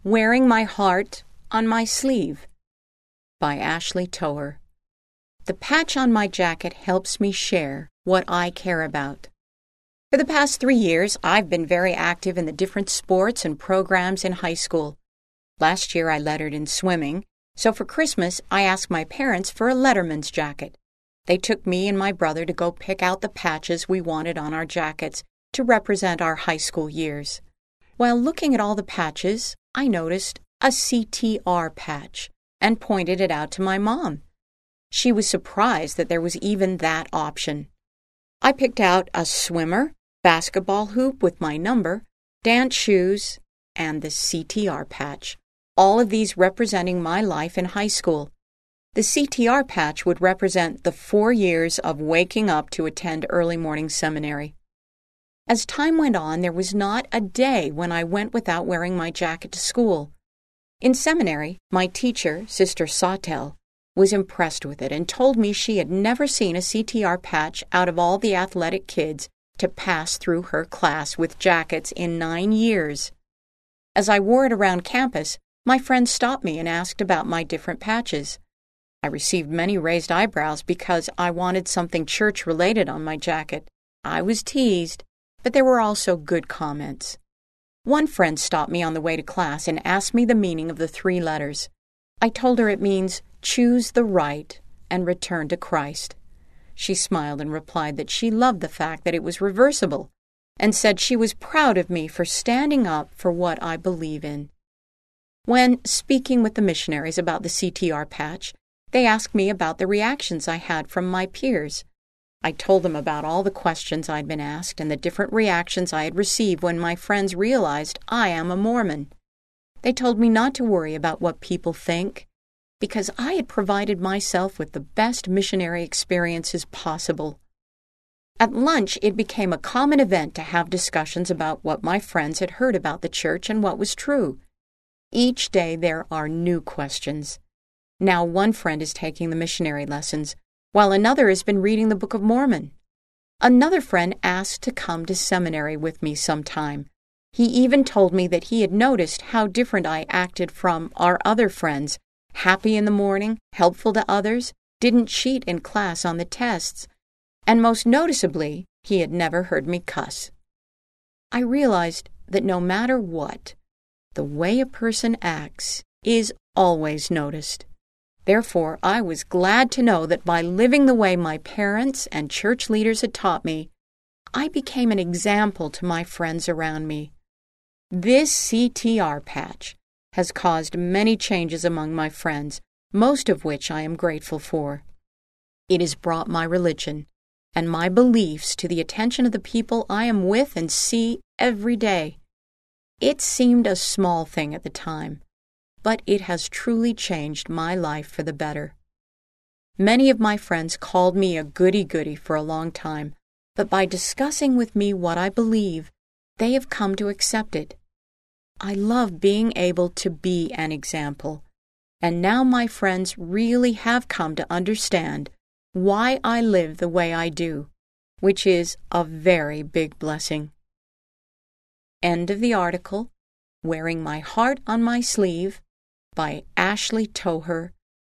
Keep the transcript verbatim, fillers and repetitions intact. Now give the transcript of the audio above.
Wearing My Heart on My Sleeve by Ashley Toher. The patch on my jacket helps me share what I care about. For the past three years, I've been very active in the different sports and programs in high school. Last year, I lettered in swimming, so for Christmas, I asked my parents for a letterman's jacket. They took me and my brother to go pick out the patches we wanted on our jackets to represent our high school years. While looking at all the patches, I noticed a C T R patch and pointed it out to my mom. She was surprised that there was even that option. I picked out a swimmer, basketball hoop with my number, dance shoes, and the C T R patch, all of these representing my life in high school. The C T R patch would represent the four years of waking up to attend early morning seminary. As time went on, there was not a day when I went without wearing my jacket to school. In seminary, my teacher, Sister Sawtell, was impressed with it and told me she had never seen a C T R patch out of all the athletic kids to pass through her class with jackets in nine years. As I wore it around campus, my friends stopped me and asked about my different patches. I received many raised eyebrows because I wanted something church-related on my jacket. I was teased, but there were also good comments. One friend stopped me on the way to class and asked me the meaning of the three letters. I told her it means choose the right and return to Christ. She smiled and replied that she loved the fact that it was reversible and said she was proud of me for standing up for what I believe in. When speaking with the missionaries about the C T R patch, they asked me about the reactions I had from my peers. I told them about all the questions I'd been asked and the different reactions I had received when my friends realized I am a Mormon. They told me not to worry about what people think, because I had provided myself with the best missionary experiences possible. At lunch, it became a common event to have discussions about what my friends had heard about the church and what was true. Each day there are new questions. Now one friend is taking the missionary lessons, while another has been reading the Book of Mormon. Another friend asked to come to seminary with me sometime. He even told me that he had noticed how different I acted from our other friends, happy in the morning, helpful to others, didn't cheat in class on the tests, and most noticeably, he had never heard me cuss. I realized that no matter what, the way a person acts is always noticed. Therefore, I was glad to know that by living the way my parents and church leaders had taught me, I became an example to my friends around me. This C T R patch has caused many changes among my friends, most of which I am grateful for. It has brought my religion and my beliefs to the attention of the people I am with and see every day. It seemed a small thing at the time, but it has truly changed my life for the better. Many of my friends called me a goody-goody for a long time, but by discussing with me what I believe, they have come to accept it. I love being able to be an example, and now my friends really have come to understand why I live the way I do, which is a very big blessing. End of the article, Wearing My Heart on My Sleeve, by Ashley Toher,